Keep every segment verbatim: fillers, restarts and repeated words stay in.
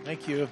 Thank you.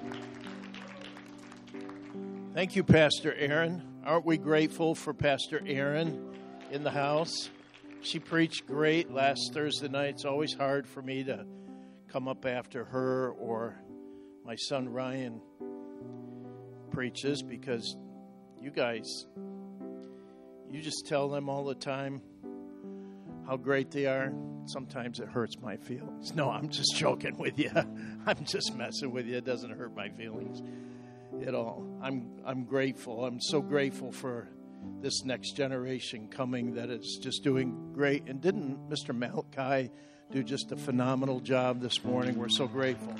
Thank you, Pastor Aaron. Aren't we grateful for Pastor Aaron in the house? She preached great last Thursday night. It's always hard for me to come up after her or my son Ryan preaches because you guys, you just tell them all the time how great they are. Sometimes it hurts my feelings. No, I'm just joking with you. I'm just messing with you. It doesn't hurt my feelings at all. I'm I'm grateful. I'm so grateful for this next generation coming that is just doing great. And didn't Mister Malachi do just a phenomenal job this morning? We're so grateful.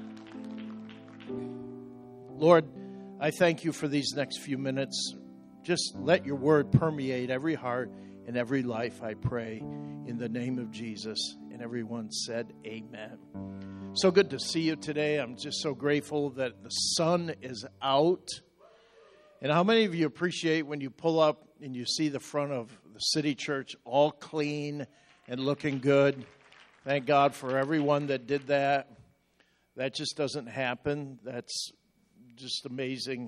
Lord, I thank you for these next few minutes. Just let your word permeate every heart and every life, I pray, in the name of Jesus. And everyone said, amen. So good to see you today. I'm just so grateful that the sun is out. And how many of you appreciate when you pull up and you see the front of the city church all clean and looking good? Thank God for everyone that did that. That just doesn't happen. That's just amazing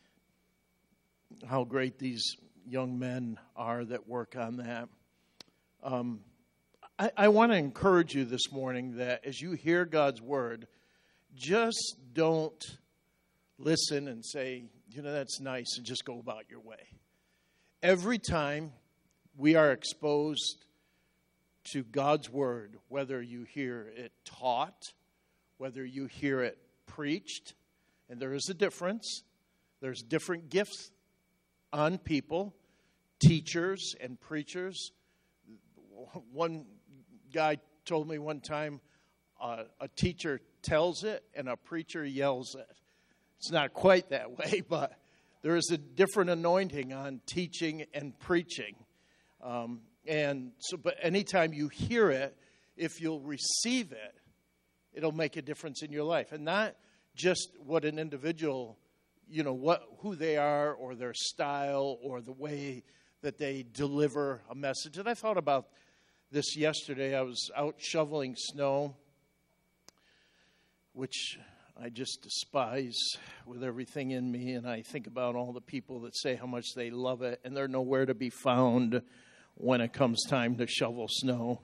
how great these young men are that work on that. Um, I, I want to encourage you this morning that as you hear God's word, just don't listen and say, you know, that's nice, and just go about your way. Every time we are exposed to God's word, whether you hear it taught, whether you hear it preached, and there is a difference. There's different gifts on people, teachers and preachers. One guy told me one time, uh, a teacher tells it and a preacher yells it. It's not quite that way, but there is a different anointing on teaching and preaching. Um, and so, but anytime you hear it, if you'll receive it, it'll make a difference in your life. And not just what an individual, you know, what who they are or their style or the way that they deliver a message. And I thought about this yesterday. I was out shoveling snow, which I just despise with everything in me. And I think about all the people that say how much they love it, and they're nowhere to be found when it comes time to shovel snow.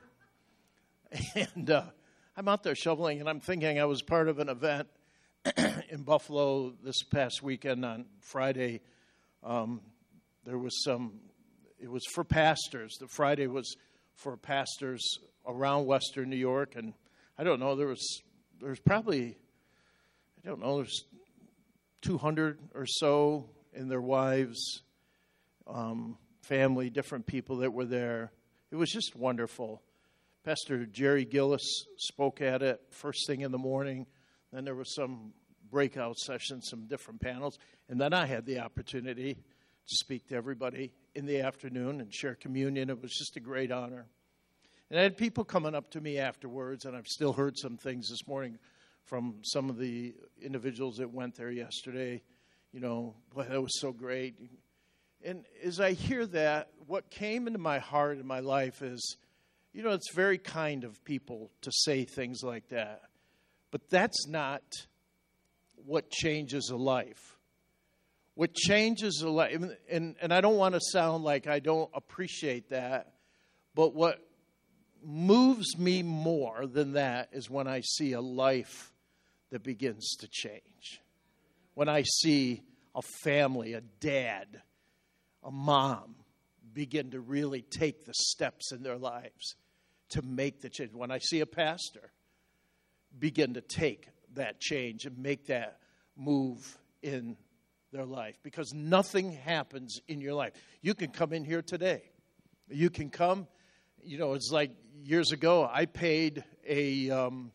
And uh, I'm out there shoveling, and I'm thinking I was part of an event in Buffalo this past weekend on Friday. Um, there was some, it was for pastors. The Friday was for pastors around Western New York. And I don't know, there was, there was probably, I don't know, there's two hundred or so and their wives, um, family, different people that were there. It was just wonderful. Pastor Jerry Gillis spoke at it first thing in the morning. Then there was some breakout sessions, some different panels. And then I had the opportunity to speak to everybody in the afternoon and share communion. It was just a great honor. And I had people coming up to me afterwards, and I've still heard some things this morning from some of the individuals that went there yesterday. You know, boy, that was so great. And as I hear that, what came into my heart and my life is, you know, it's very kind of people to say things like that. But that's not what changes a life. What changes a life, and, and I don't want to sound like I don't appreciate that, but what moves me more than that is when I see a life that begins to change. When I see a family, a dad, a mom begin to really take the steps in their lives to make the change. When I see a pastor begin to take that change and make that move in their life. Because nothing happens in your life. You can come in here today. You can come, you know, it's like years ago, I paid a, um,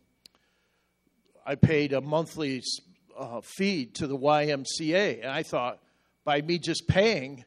I paid a monthly uh, fee to the Y M C A. And I thought by me just paying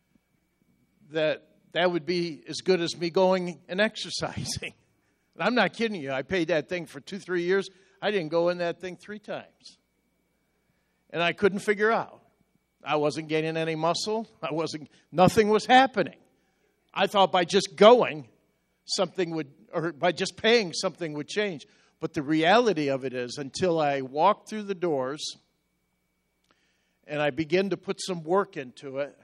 that that would be as good as me going and exercising. And I'm not kidding you. I paid that thing for two, three years. I didn't go in that thing three times. And I couldn't figure out. I wasn't gaining any muscle. I wasn't, nothing was happening. I thought by just going, something would, or by just paying, something would change. But the reality of it is, until I walk through the doors and I begin to put some work into it,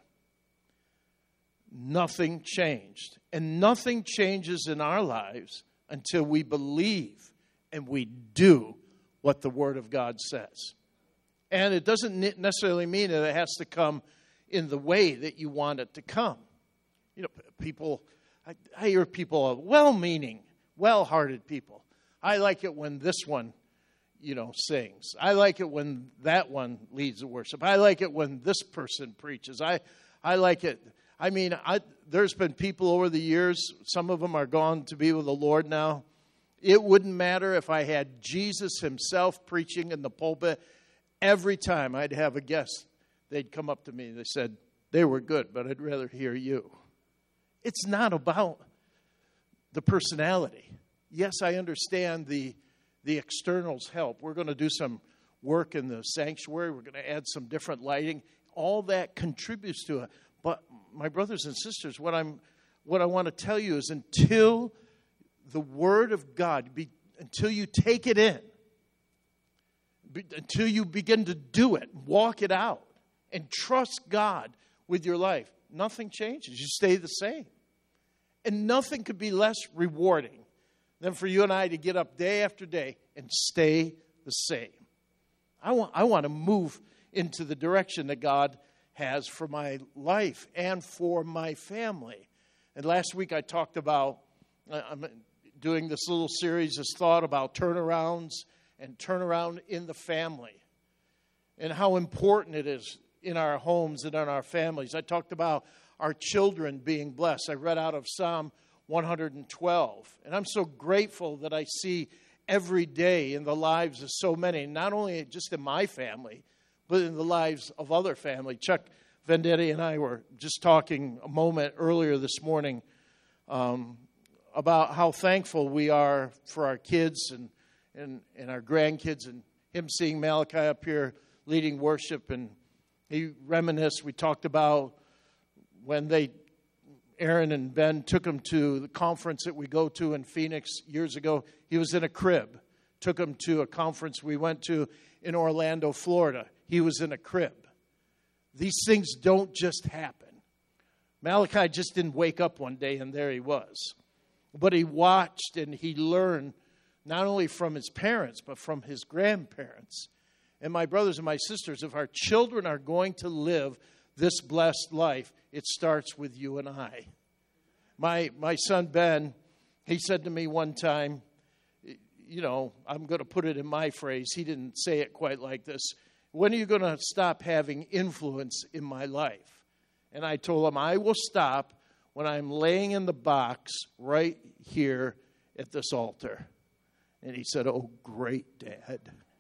nothing changed. And nothing changes in our lives until we believe and we do what the Word of God says. And it doesn't necessarily mean that it has to come in the way that you want it to come. You know, people, I, I hear people, well-meaning, well-hearted people. I like it when this one, you know, sings. I like it when that one leads the worship. I like it when this person preaches. I, I like it. I mean, I, there's been people over the years, some of them are gone to be with the Lord now. It wouldn't matter if I had Jesus himself preaching in the pulpit. Every time I'd have a guest, they'd come up to me and they said, they were good, but I'd rather hear you. It's not about the personality. Yes, I understand the, the externals help. We're going to do some work in the sanctuary. We're going to add some different lighting. All that contributes to it. But my brothers and sisters, what I'm, what I want to tell you is until the Word of God, be, until you take it in, be, until you begin to do it, walk it out, and trust God with your life, nothing changes. You stay the same. And nothing could be less rewarding than for you and I to get up day after day and stay the same. I want, I want to move into the direction that God has for my life and for my family. And last week I talked about, I'm doing this little series, this thought about turnarounds and turnaround in the family and how important it is in our homes and in our families. I talked about our children being blessed. I read out of Psalm one twelve. And I'm so grateful that I see every day in the lives of so many, not only just in my family, but in the lives of other family. Chuck Vendetti and I were just talking a moment earlier this morning um, about how thankful we are for our kids and, and, and our grandkids, and him seeing Malachi up here leading worship. And he reminisced, we talked about when they, Aaron and Ben took him to the conference that we go to in Phoenix years ago. He was in a crib. Took him to a conference we went to in Orlando, Florida. He was in a crib. These things don't just happen. Malachi just didn't wake up one day and there he was. But he watched and he learned not only from his parents, but from his grandparents. And my brothers and my sisters, if our children are going to live this blessed life, it starts with you and I. My my son Ben, he said to me one time, you know, I'm going to put it in my phrase. He didn't say it quite like this. When are you going to stop having influence in my life? And I told him, I will stop when I'm laying in the box right here at this altar. And he said, oh, great, Dad.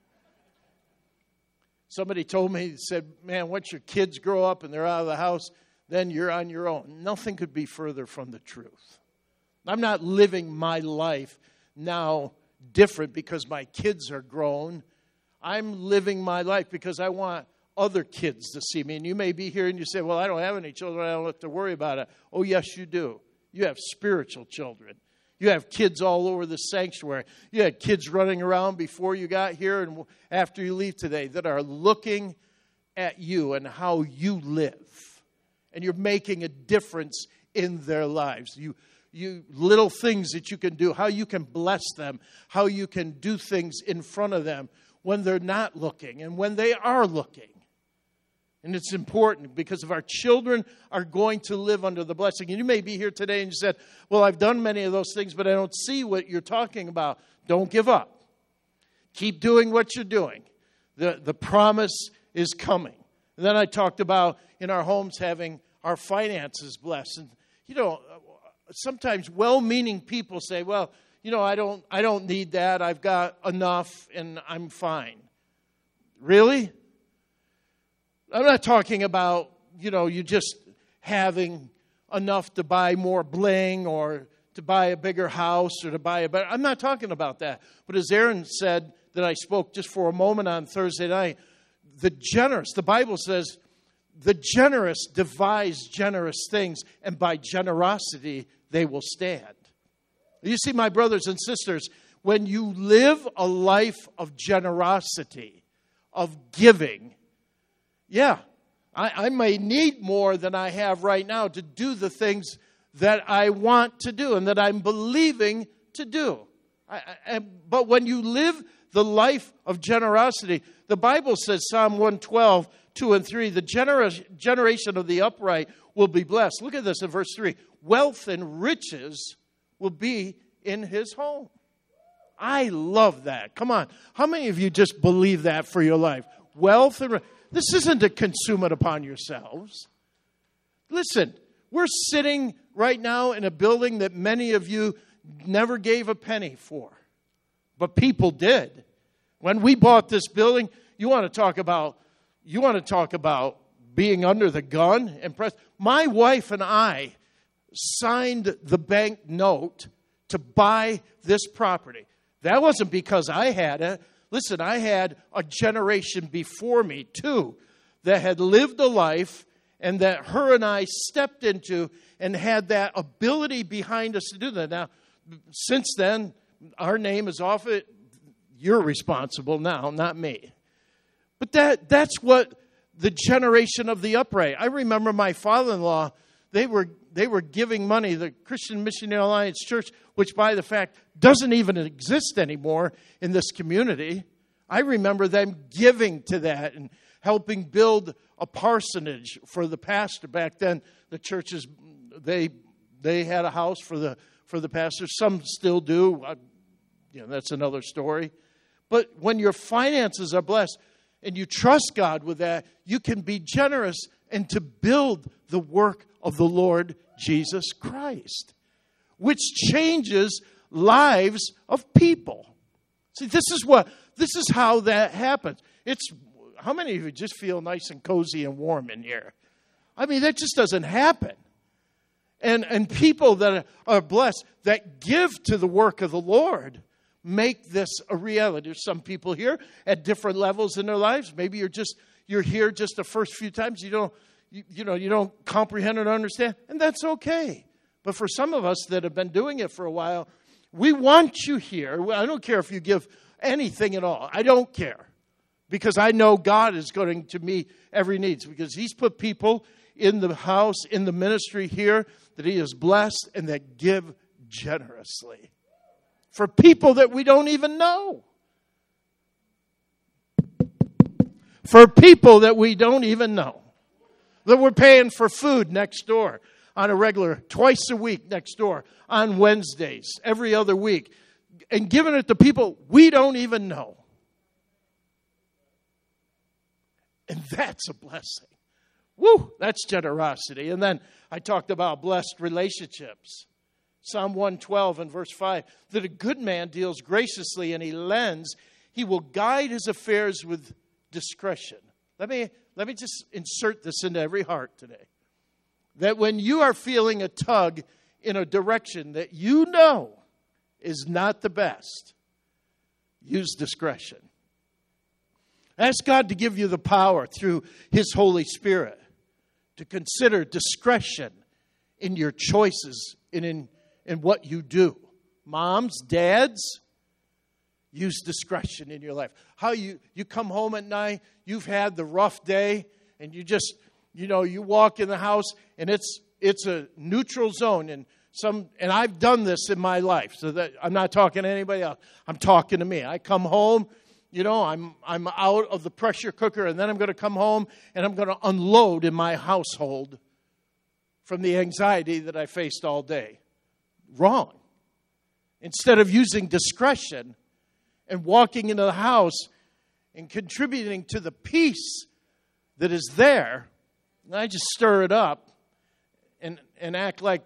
Somebody told me, he said, man, once your kids grow up and they're out of the house, then you're on your own. Nothing could be further from the truth. I'm not living my life now different because my kids are grown. I'm living my life because I want other kids to see me. And you may be here and you say, well, I don't have any children. I don't have to worry about it. Oh, yes, you do. You have spiritual children. You have kids all over the sanctuary. You had kids running around before you got here and after you leave today that are looking at you and how you live. And you're making a difference in their lives. You, you little things that you can do, how you can bless them, how you can do things in front of them when they're not looking and when they are looking. And it's important because if our children are going to live under the blessing, and you may be here today and you said, well, I've done many of those things, but I don't see what you're talking about. Don't give up. Keep doing what you're doing. The, the promise is coming. And then I talked about in our homes having our finances blessed. And, you know, sometimes well-meaning people say, well, you know, I don't, I don't need that. I've got enough and I'm fine. Really? I'm not talking about, you know, you just having enough to buy more bling or to buy a bigger house or to buy a better. I'm not talking about that. But as Aaron said that I spoke just for a moment on Thursday night, the generous, the Bible says, the generous devise generous things, and by generosity they will stand. You see, my brothers and sisters, when you live a life of generosity, of giving, yeah, I, I may need more than I have right now to do the things that I want to do and that I'm believing to do. I, I, but when you live the life of generosity, the Bible says, Psalm one twelve, two and three, the gener- generation of the upright will be blessed. Look at this in verse three. Wealth and riches will be in his home. I love that. Come on. How many of you just believe that for your life? Wealth and riches. This isn't to consume it upon yourselves. Listen, we're sitting right now in a building that many of you never gave a penny for. But people did. When we bought this building, you want to talk about you want to talk about being under the gun and press. My wife and I signed the bank note to buy this property. That wasn't because I had it. Listen, I had a generation before me, too, that had lived a life and that her and I stepped into and had that ability behind us to do that. Now, since then, our name is off it. You're responsible now, not me. But that that's what the generation of the upright. I remember my father-in-law, they were they were giving money, the Christian Missionary Alliance Church, which by the fact doesn't even exist anymore in this community. I remember them giving to that and helping build a parsonage for the pastor. Back then, the churches, they they had a house for the for the pastor. Some still do. I, you know, that's another story. But when your finances are blessed and you trust God with that, you can be generous and to build the work of the Lord Jesus Christ, which changes lives of people. See, this is what this is how that happens. It's how many of you just feel nice and cozy and warm in here? I mean, that just doesn't happen. And and people that are blessed, that give to the work of the Lord, make this a reality. There's some people here at different levels in their lives. Maybe you're just you're here just the first few times. You don't you, you know you don't comprehend or understand, and that's okay. But for some of us that have been doing it for a while, we want you here. I don't care if you give anything at all. I don't care. Because I know God is going to meet every need. Because He's put people in the house, in the ministry here, that He has blessed and that give generously. For people that we don't even know. For people that we don't even know. That we're paying for food next door on a regular, twice a week next door, on Wednesdays, every other week. And giving it to people we don't even know. And that's a blessing. Woo, that's generosity. And then I talked about blessed relationships. Psalm one twelve and verse five, that a good man deals graciously and he lends, he will guide his affairs with discretion. Let me, let me just insert this into every heart today. That when you are feeling a tug in a direction that you know is not the best, use discretion. Ask God to give you the power through His Holy Spirit to consider discretion in your choices and in, in what you do. Moms, dads, use discretion in your life. How you, you come home at night, you've had the rough day, and you just, you know, you walk in the house and it's it's a neutral zone. And some and I've done this in my life, so that I'm not talking to anybody else. I'm talking to me. I come home. You know, I'm I'm out of the pressure cooker, and then I'm going to come home, and I'm going to unload in my household from the anxiety that I faced all day. Wrong. Instead of using discretion and walking into the house and contributing to the peace that is there, I just stir it up and, and act like,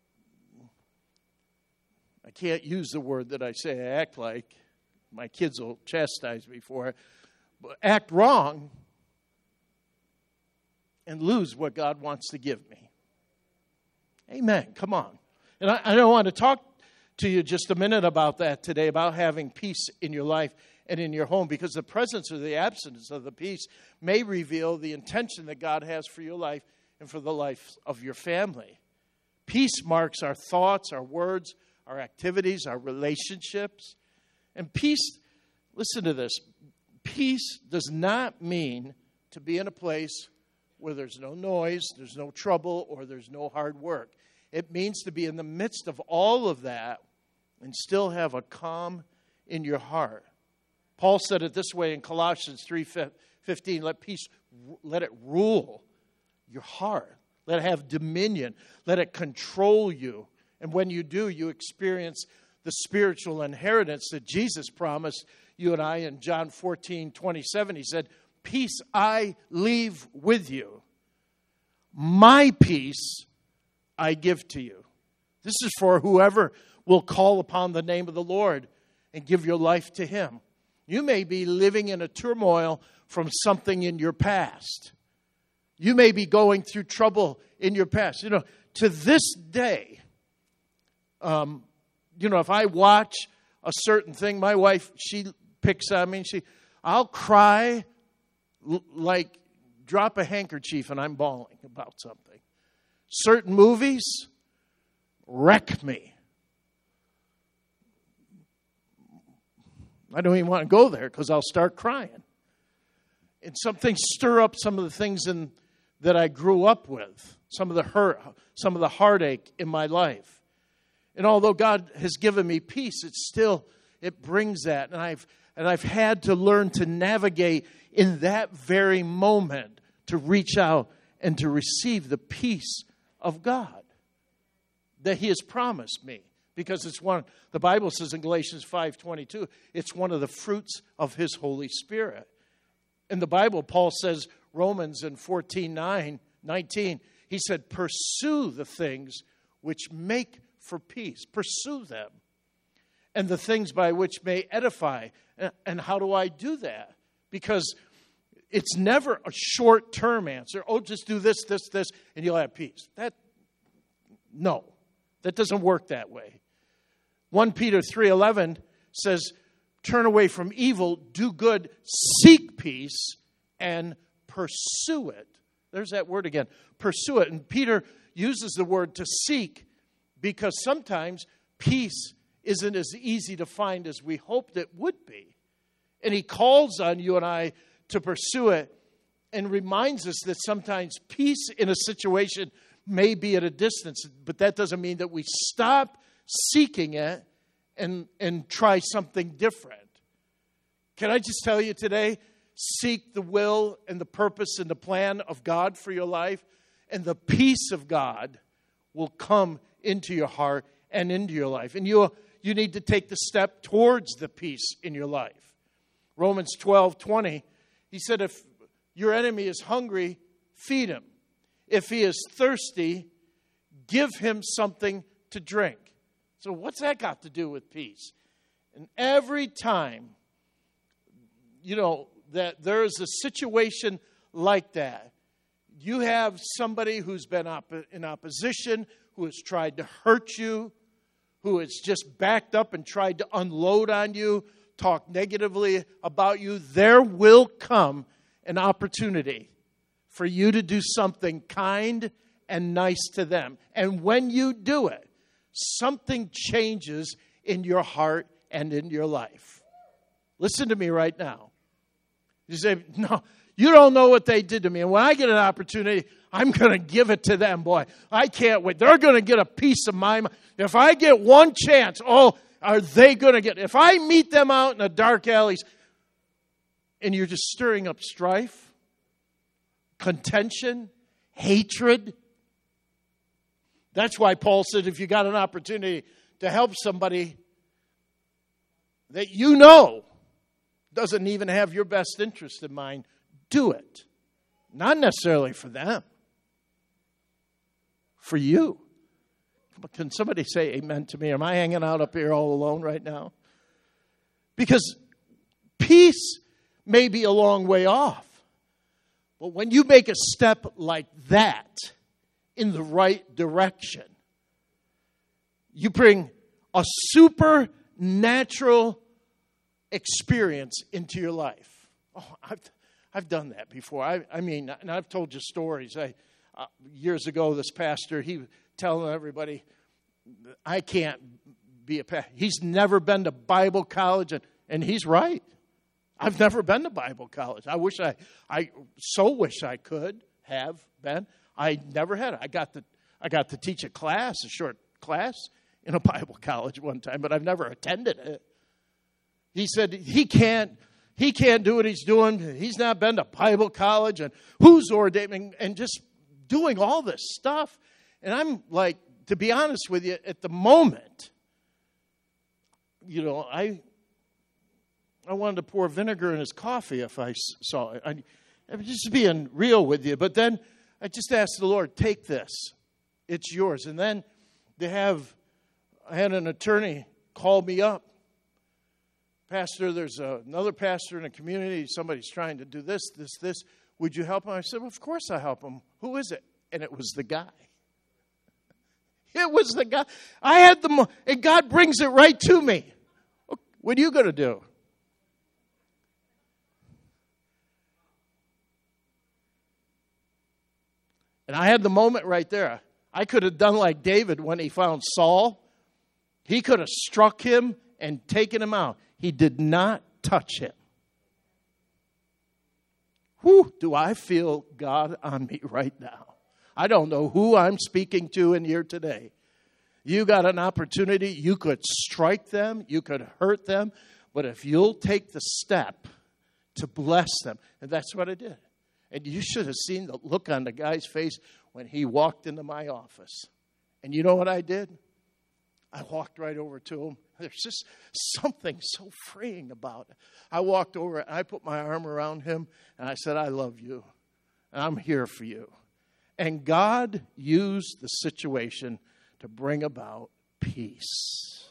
I can't use the word that I say I act like. My kids will chastise me for it. But act wrong and lose what God wants to give me. Amen. Come on. And I, I don't want to talk to you just a minute about that today, about having peace in your life and in your home, because the presence or the absence of the peace may reveal the intention that God has for your life and for the life of your family. Peace marks our thoughts, our words, our activities, our relationships. And peace, listen to this, peace does not mean to be in a place where there's no noise, there's no trouble, or there's no hard work. It means to be in the midst of all of that and still have a calm in your heart. Paul said it this way in Colossians three fifteen, let peace, let it rule your heart. Let it have dominion. Let it control you. And when you do, you experience the spiritual inheritance that Jesus promised you and I in John fourteen twenty-seven. He said, peace I leave with you. My peace I give to you. This is for whoever will call upon the name of the Lord and give your life to Him. You may be living in a turmoil from something in your past. You may be going through trouble in your past. You know, to this day, um, you know, if I watch a certain thing, my wife, she picks on me and she, I'll cry l- like drop a handkerchief and I'm bawling about something. Certain movies wreck me. I don't even want to go there because I'll start crying. And some things stir up some of the things in, that I grew up with, some of the hurt, some of the heartache in my life. And although God has given me peace, it still, it brings that. And I've, and I've had to learn to navigate in that very moment to reach out and to receive the peace of God that He has promised me. Because it's one, the Bible says in Galatians five twenty-two, it's one of the fruits of His Holy Spirit. In the Bible, Paul says, Romans in fourteen nine, nineteen, he said, pursue the things which make for peace. Pursue them. And the things by which may edify. And how do I do that? Because it's never a short-term answer. Oh, just do this, this, this, and you'll have peace. That, no, that doesn't work that way. First Peter three eleven says, turn away from evil, do good, seek peace, and pursue it. There's that word again, pursue it. And Peter uses the word to seek because sometimes peace isn't as easy to find as we hoped it would be. And he calls on you and I to pursue it and reminds us that sometimes peace in a situation may be at a distance, but that doesn't mean that we stop seeking it and, and try something different. Can I just tell you today, seek the will and the purpose and the plan of God for your life, and the peace of God will come into your heart and into your life. And you, you need to take the step towards the peace in your life. Romans twelve twenty, he said, if your enemy is hungry, feed him. If he is thirsty, give him something to drink. So what's that got to do with peace? And every time, you know, that there is a situation like that, you have somebody who's been op- in opposition, who has tried to hurt you, who has just backed up and tried to unload on you, talk negatively about you, there will come an opportunity for you to do something kind and nice to them. And when you do it, something changes in your heart and in your life. Listen to me right now. You say, no, you don't know what they did to me. And when I get an opportunity, I'm going to give it to them, boy. I can't wait. They're going to get a piece of my mind. If I get one chance, oh, are they going to get, if I meet them out in the dark alleys and you're just stirring up strife, contention, hatred. That's why Paul said if you got an opportunity to help somebody that you know doesn't even have your best interest in mind, do it. Not necessarily for them. For you. Can somebody say amen to me? Am I hanging out up here all alone right now? Because peace may be a long way off. But when you make a step like that in the right direction, you bring a supernatural experience into your life. Oh, I've, I've done that before. I, I mean, and I've told you stories. I, uh, years ago, this pastor, he was telling everybody, I can't be a pastor. He's never been to Bible college, and And he's right. I've never been to Bible college. I wish I, I so wish I could have been. I never had it. I got to, I got to teach a class, a short class in a Bible college one time, but I've never attended it. He said he can't, he can't do what he's doing. He's not been to Bible college, and who's ordaining, and just doing all this stuff. And I'm like, to be honest with you, at the moment, you know, I I wanted to pour vinegar in his coffee if I saw it. I, I'm just being real with you. But then I just asked the Lord, take this. It's yours. And then they have, I had an attorney call me up. Pastor, there's a, another pastor in the community. Somebody's trying to do this, this, this. Would you help him? I said, well, of course I help him. Who is it? And it was the guy. It was the guy. I had the, and God brings it right to me. What are you going to do? And I had the moment right there. I could have done like David when he found Saul. He could have struck him and taken him out. He did not touch him. Whew, do I feel God on me right now? I don't know who I'm speaking to in here today. You got an opportunity. You could strike them. You could hurt them. But if you'll take the step to bless them, and that's what I did. And you should have seen the look on the guy's face when he walked into my office. And you know what I did? I walked right over to him. There's just something so freeing about it. I walked over and I put my arm around him and I said, I love you. And I'm here for you. And God used the situation to bring about peace.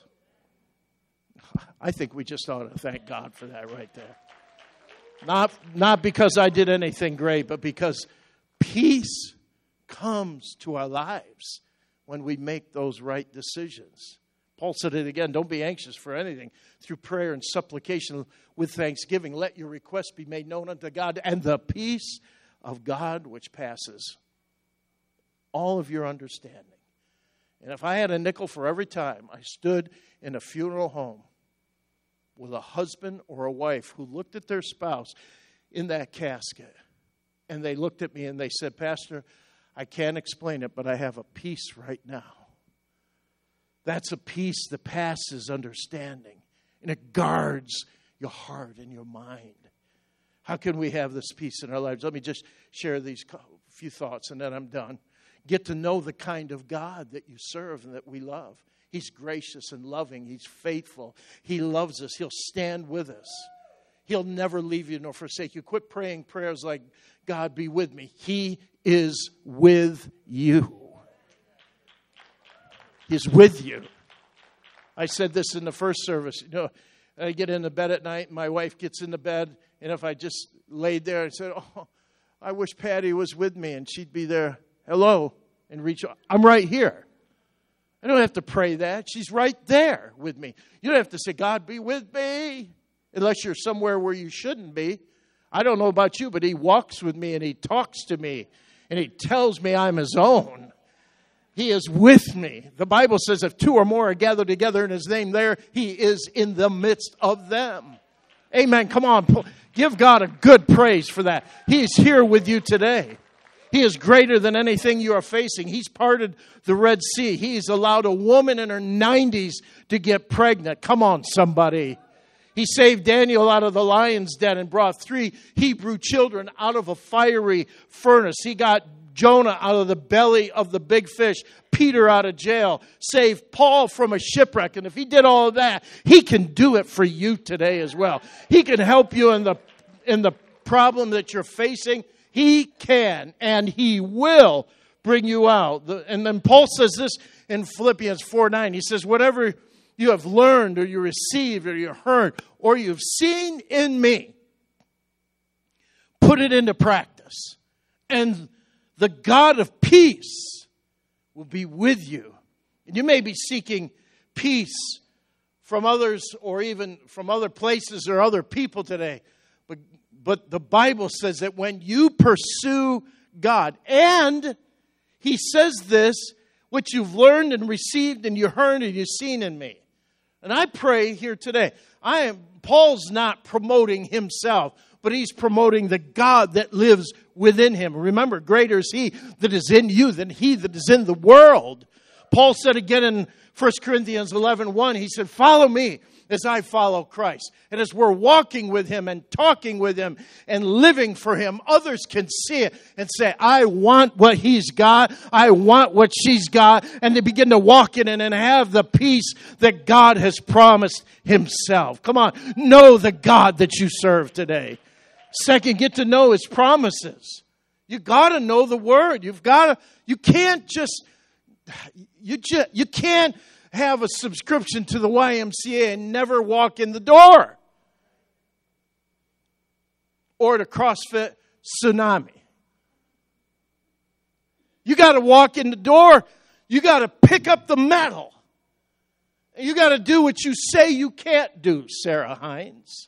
I think we just ought to thank God for that right there. Not, not because I did anything great, but because peace comes to our lives when we make those right decisions. Paul said it again, don't be anxious for anything. Through prayer and supplication with thanksgiving, let your requests be made known unto God, and the peace of God which passes all of your understanding. And if I had a nickel for every time I stood in a funeral home with a husband or a wife who looked at their spouse in that casket, and they looked at me and they said, Pastor, I can't explain it, but I have a peace right now. That's a peace that passes understanding, and it guards your heart and your mind. How can we have this peace in our lives? Let me just share these few thoughts, and then I'm done. Get to know the kind of God that you serve and that we love. He's gracious and loving. He's faithful. He loves us. He'll stand with us. He'll never leave you nor forsake you. Quit praying prayers like, God be with me. He is with you. He's with you. I said this in the first service. You know, I get into bed at night, and my wife gets into bed, and if I just laid there and said, oh, I wish Patty was with me, and she'd be there, hello, and reach out. I'm right here. I don't have to pray that. She's right there with me. You don't have to say, God be with me, unless you're somewhere where you shouldn't be. I don't know about you, but he walks with me and he talks to me and he tells me I'm his own. He is with me. The Bible says if two or more are gathered together in his name, there he is in the midst of them. Amen. Come on. Give God a good praise for that. He is here with you today. He is greater than anything you are facing. He's parted the Red Sea. He's allowed a woman in her nineties to get pregnant. Come on, somebody. He saved Daniel out of the lion's den and brought three Hebrew children out of a fiery furnace. He got Jonah out of the belly of the big fish. Peter out of jail. Saved Paul from a shipwreck. And if he did all of that, he can do it for you today as well. He can help you in the, in the problem that you're facing. He can and he will bring you out. And then Paul says this in Philippians four nine. He says, whatever you have learned or you received or you heard or you've seen in me, put it into practice. And the God of peace will be with you. And you may be seeking peace from others or even from other places or other people today. But But the Bible says that when you pursue God, and he says this, what you've learned and received and you heard and you've seen in me. And I pray here today, I am, Paul's not promoting himself, but he's promoting the God that lives within him. Remember, greater is he that is in you than he that is in the world. Paul said again in First Corinthians eleven one, he said, follow me as I follow Christ. And as we're walking with him and talking with him and living for him, others can see it and say, I want what he's got. I want what she's got. And they begin to walk in it and have the peace that God has promised himself. Come on, know the God that you serve today. Second, get to know his promises. You got to know the word. You've got to, you can't just, you just, you can't have a subscription to the Y M C A and never walk in the door. Or to CrossFit Tsunami. You got to walk in the door. You got to pick up the medal. You got to do what you say you can't do, Sarah Hines.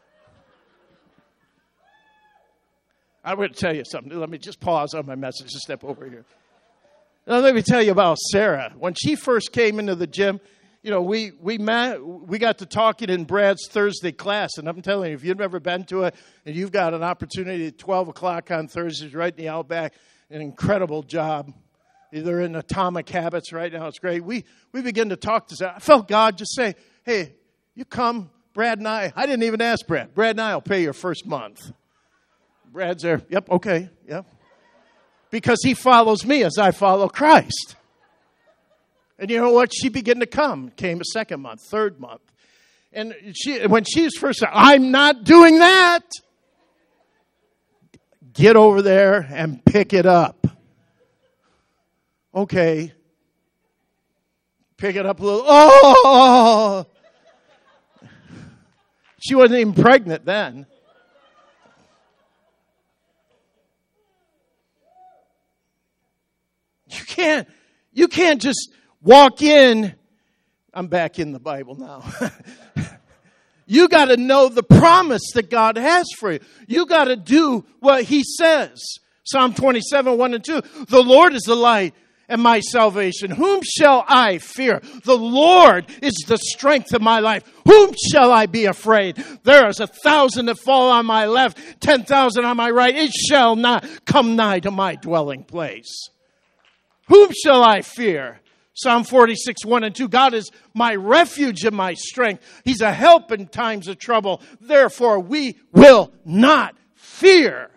I'm going to tell you something. Let me just pause on my message and step over here. Now, let me tell you about Sarah. When she first came into the gym, you know, we we met, we got to talking in Brad's Thursday class. And I'm telling you, if you've never been to it and you've got an opportunity at twelve o'clock on Thursdays right in the Outback, an incredible job. They're in Atomic Habits right now. It's great. We, we begin to talk to Sarah. I felt God just say, hey, you come, Brad and I. I didn't even ask Brad. Brad and I will pay your first month. Brad's there. Yep, okay, yep. Because he follows me as I follow Christ. And you know what? She began to come. Came a second month, third month. And she, when she was first, I'm not doing that. Get over there and pick it up. Okay. Pick it up a little. Oh! She wasn't even pregnant then. You can't, you can't just walk in. I'm back in the Bible now. You got to know the promise that God has for you. You got to do what he says. Psalm twenty-seven, one and two. The Lord is the light and my salvation. Whom shall I fear? The Lord is the strength of my life. Whom shall I be afraid? There is a thousand that fall on my left, ten thousand on my right. It shall not come nigh to my dwelling place. Whom shall I fear? Psalm forty-six, one and two. God is my refuge and my strength. He's a help in times of trouble. Therefore, we will not fear.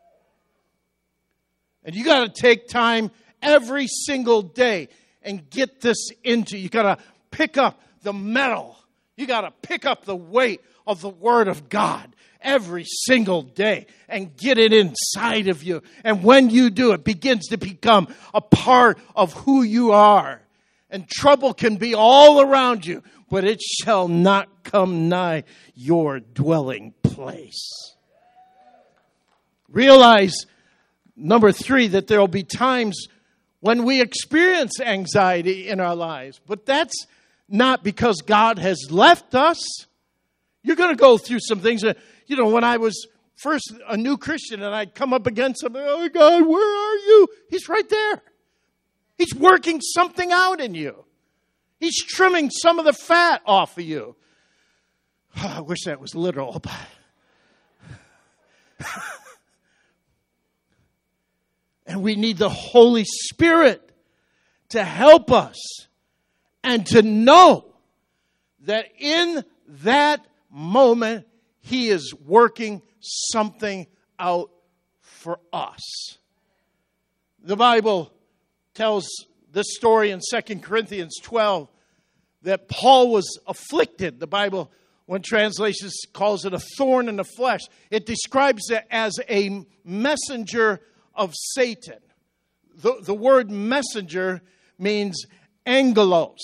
And you got to take time every single day and get this into you. You got to pick up the metal. You got to pick up the weight of the Word of God every single day and get it inside of you. And when you do, it begins to become a part of who you are. And trouble can be all around you, but it shall not come nigh your dwelling place. Realize, number three, that there will be times when we experience anxiety in our lives. But that's not because God has left us. You're going to go through some things. That, you know, when I was first a new Christian and I'd come up against something, oh, God, where are you? He's right there. He's working something out in you. He's trimming some of the fat off of you. Oh, I wish that was literal. And we need the Holy Spirit to help us and to know that in that moment, He is working something out for us. The Bible tells this story in Second Corinthians twelve that Paul was afflicted. The Bible, when translations calls it a thorn in the flesh, it describes it as a messenger of Satan. The, the word messenger means angelos.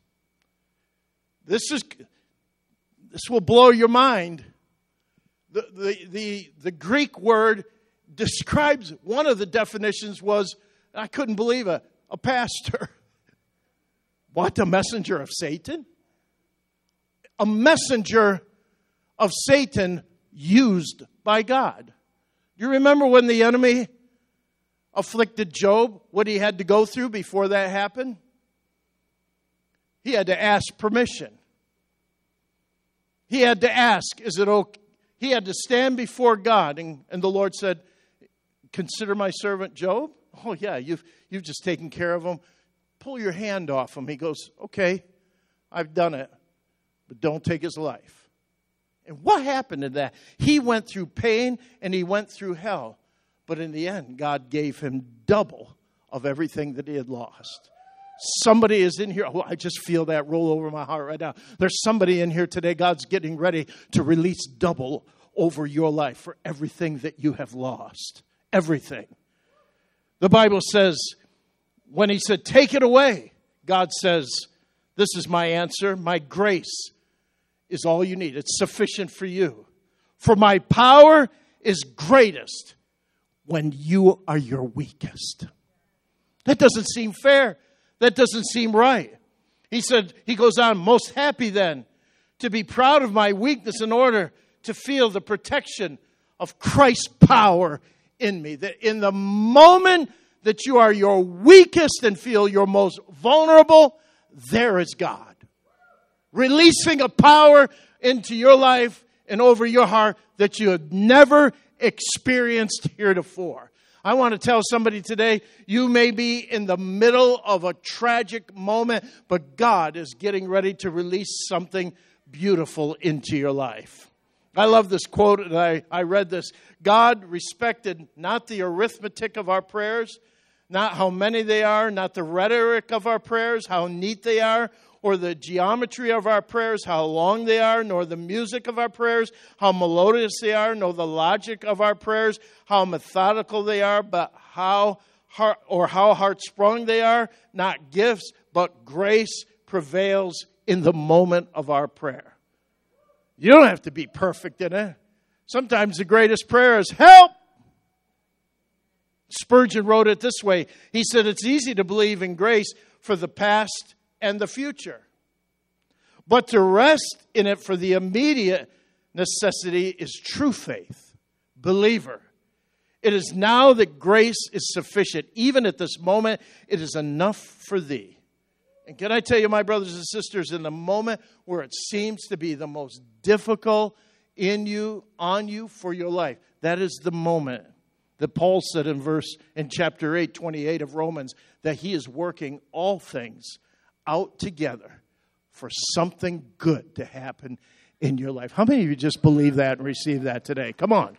This is this will blow your mind. The, the, the, the Greek word describes, one of the definitions was, I couldn't believe it, a pastor. What, a messenger of Satan? A messenger of Satan used by God. You remember when the enemy afflicted Job, what he had to go through before that happened? He had to ask permission. he had to ask, is it okay? He had to stand before God. And, and the Lord said, consider my servant Job. Oh, yeah, you've, you've just taken care of him. Pull your hand off him. He goes, okay, I've done it, but don't take his life. And what happened in that? He went through pain and he went through hell. But in the end, God gave him double of everything that he had lost. Somebody is in here. Oh, I just feel that roll over my heart right now. There's somebody in here today. God's getting ready to release double over your life for everything that you have lost. Everything. The Bible says, when he said, take it away, God says, this is my answer. My grace is all you need. It's sufficient for you. For my power is greatest when you are your weakest. That doesn't seem fair. That doesn't seem right. He said, he goes on, most happy then to be proud of my weakness in order to feel the protection of Christ's power in me. That in the moment that you are your weakest and feel your most vulnerable, there is God. Releasing a power into your life and over your heart that you had never experienced heretofore. I want to tell somebody today, you may be in the middle of a tragic moment, but God is getting ready to release something beautiful into your life. I love this quote, and I, I read this. God respected not the arithmetic of our prayers, not how many they are, not the rhetoric of our prayers, how neat they are, or the geometry of our prayers, how long they are, nor the music of our prayers, how melodious they are, nor the logic of our prayers, how methodical they are, but how heart, or how heart-sprung they are, not gifts, but grace prevails in the moment of our prayer. You don't have to be perfect in it. Sometimes the greatest prayer is, help! Spurgeon wrote it this way. He said, it's easy to believe in grace for the past and the future, but to rest in it for the immediate necessity is true faith. Believer, it is now that grace is sufficient. Even at this moment, it is enough for thee. And can I tell you, my brothers and sisters, in the moment where it seems to be the most difficult in you, on you, for your life, that is the moment that Paul said in verse, in chapter eight, twenty-eight of Romans, that he is working all things out together for something good to happen in your life. How many of you just believe that and receive that today? Come on.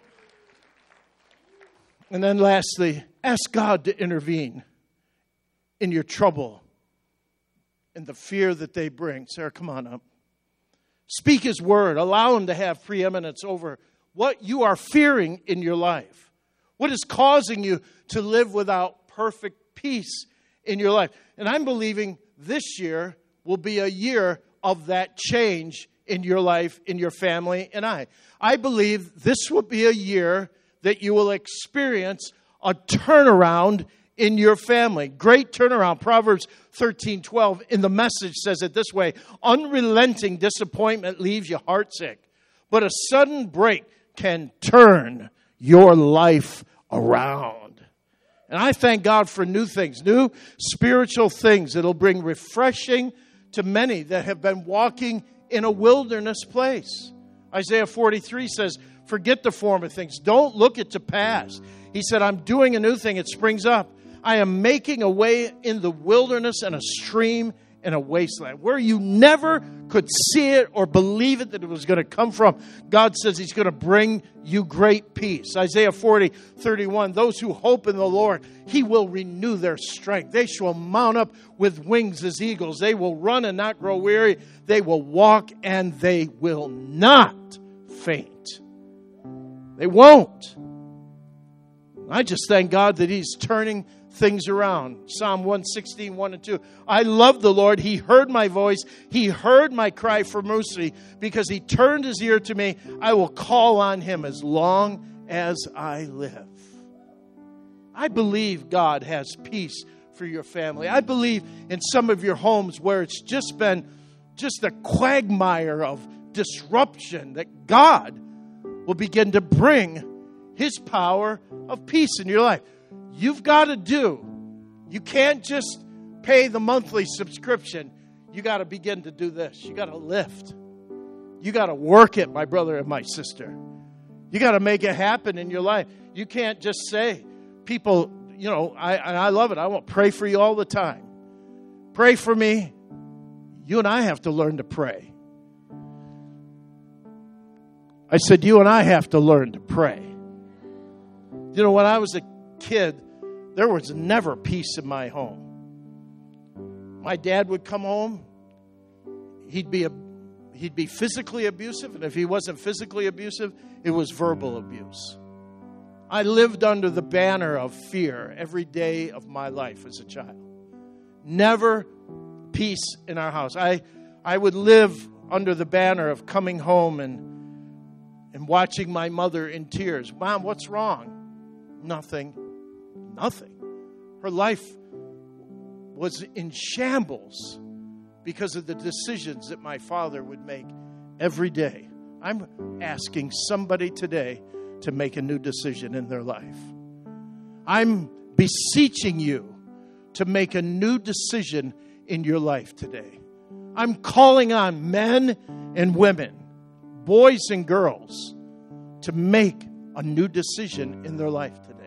And then lastly, ask God to intervene in your trouble and the fear that they bring. Sarah, come on up. Speak his word. Allow him to have preeminence over what you are fearing in your life. What is causing you to live without perfect peace in your life? And I'm believing this year will be a year of that change in your life, in your family, and I. I believe this will be a year that you will experience a turnaround in your family. Great turnaround. Proverbs thirteen twelve in the Message says it this way. Unrelenting disappointment leaves you heartsick, but a sudden break can turn your life around. And I thank God for new things, new spiritual things that'll bring refreshing to many that have been walking in a wilderness place. Isaiah forty-three says, forget the former things. Don't look at the past. He said, I'm doing a new thing. It springs up. I am making a way in the wilderness and a stream in a wasteland. Where you never could see it or believe it that it was going to come from. God says he's going to bring you great peace. Isaiah forty, thirty-one, those who hope in the Lord, he will renew their strength. They shall mount up with wings as eagles. They will run and not grow weary. They will walk and they will not faint. They won't. I just thank God that he's turning things around. Psalm one sixteen, one and two. I love the Lord. He heard my voice. He heard my cry for mercy. Because he turned his ear to me, I will call on him as long as I live. I believe God has peace for your family. I believe in some of your homes where it's just been just a quagmire of disruption, that God will begin to bring his power of peace in your life. You've got to do. You can't just pay the monthly subscription. You got to begin to do this. You got to lift. You got to work it, my brother and my sister. You got to make it happen in your life. You can't just say, people, you know, I, I love it. I want to pray for you all the time. Pray for me. You and I have to learn to pray. I said, you and I have to learn to pray. You know, when I was a kid, there was never peace in my home. My dad would come home. He'd be a, he'd be physically abusive, and if he wasn't physically abusive, it was verbal abuse. I lived under the banner of fear every day of my life as a child. Never peace in our house. I I would live under the banner of coming home and and watching my mother in tears. Mom, what's wrong? Nothing. Nothing. Her life was in shambles because of the decisions that my father would make every day. I'm asking somebody today to make a new decision in their life. I'm beseeching you to make a new decision in your life today. I'm calling on men and women, boys and girls, to make a new decision in their life today.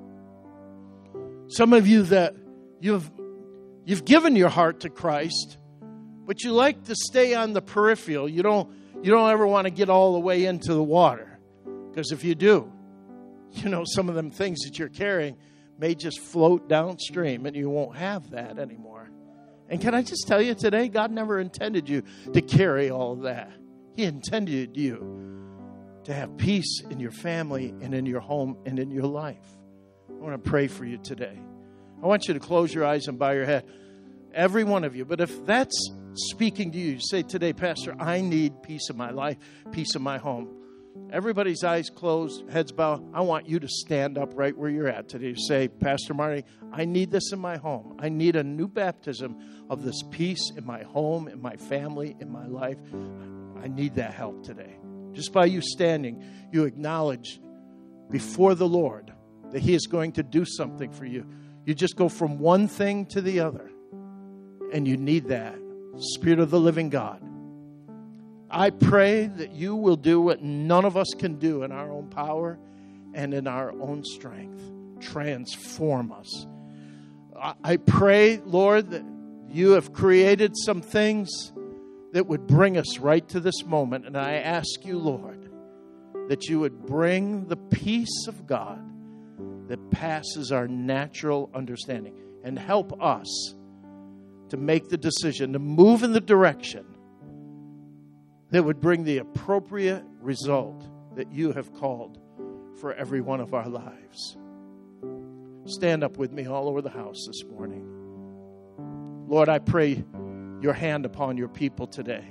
Some of you that you've you've given your heart to Christ, but you like to stay on the peripheral. You don't you don't ever want to get all the way into the water. Because if you do, you know, some of them things that you're carrying may just float downstream and you won't have that anymore. And can I just tell you today, God never intended you to carry all of that. He intended you to have peace in your family and in your home and in your life. I want to pray for you today. I want you to close your eyes and bow your head. Every one of you. But if that's speaking to you, you say today, Pastor, I need peace in my life, peace in my home. Everybody's eyes closed, heads bowed. I want you to stand up right where you're at today. Say, Pastor Marty, I need this in my home. I need a new baptism of this peace in my home, in my family, in my life. I need that help today. Just by you standing, you acknowledge before the Lord that He is going to do something for you. You just go from one thing to the other, and you need that Spirit of the living God. I pray that you will do what none of us can do in our own power and in our own strength. Transform us. I pray, Lord, that you have created some things that would bring us right to this moment. And I ask you, Lord, that you would bring the peace of God that passes our natural understanding and help us to make the decision to move in the direction that would bring the appropriate result that you have called for every one of our lives. Stand up with me all over the house this morning. Lord, I pray your hand upon your people today.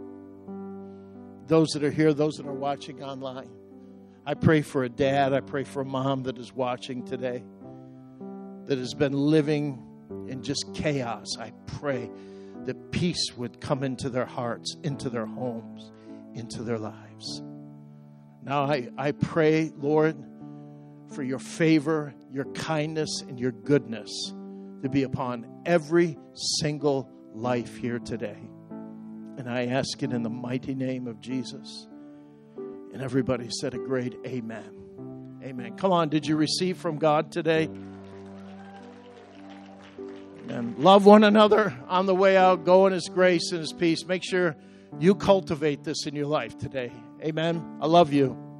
Those that are here, those that are watching online. I pray for a dad, I pray for a mom that is watching today, that has been living in just chaos. I pray that peace would come into their hearts, into their homes, into their lives. Now I, I pray, Lord, for your favor, your kindness, and your goodness to be upon every single life here today. And I ask it in the mighty name of Jesus. And everybody said a great amen. Amen. Come on, did you receive from God today? And love one another on the way out. Go in His grace and His peace. Make sure you cultivate this in your life today. Amen. I love you.